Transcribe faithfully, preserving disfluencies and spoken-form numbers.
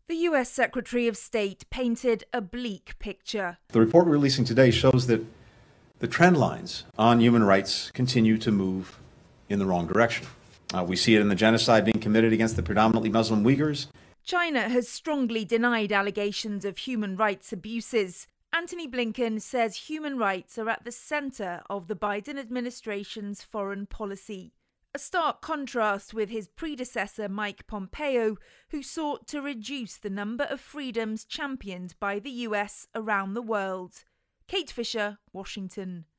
The U S Secretary of State painted a bleak picture. The report we're releasing today shows that the trend lines on human rights continue to move in the wrong direction. Uh, we see it in the genocide being committed against the predominantly Muslim Uyghurs. China has strongly denied allegations of human rights abuses. Antony Blinken says human rights are at the centre of the Biden administration's foreign policy. A stark contrast with his predecessor Mike Pompeo, who sought to reduce the number of freedoms championed by the U S around the world. Kate Fisher, Washington.